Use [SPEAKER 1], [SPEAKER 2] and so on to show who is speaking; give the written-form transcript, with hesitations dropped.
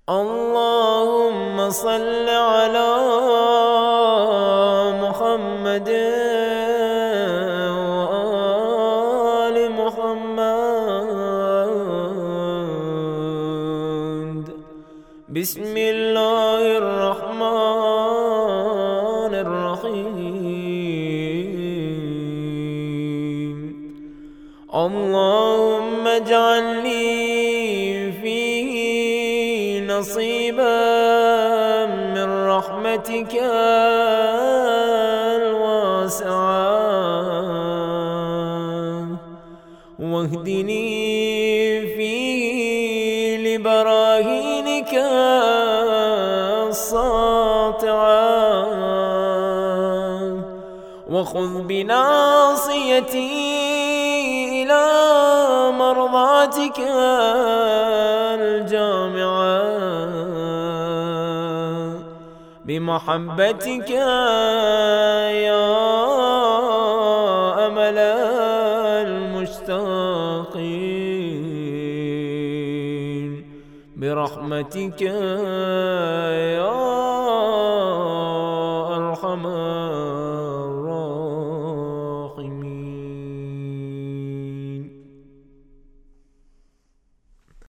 [SPEAKER 1] اللهم صل على محمد وآل محمد. بسم الله الرحمن الرحيم. اللهم اجعل لي فيه نصيبا من رحمتك الواسعة، واهدني فيه لبراهينك الساطعة، وخذ بناصيتي إلى مرضاتك الجامعة بمحبتك يا أمل المشتاقين، برحمتك يا أرحم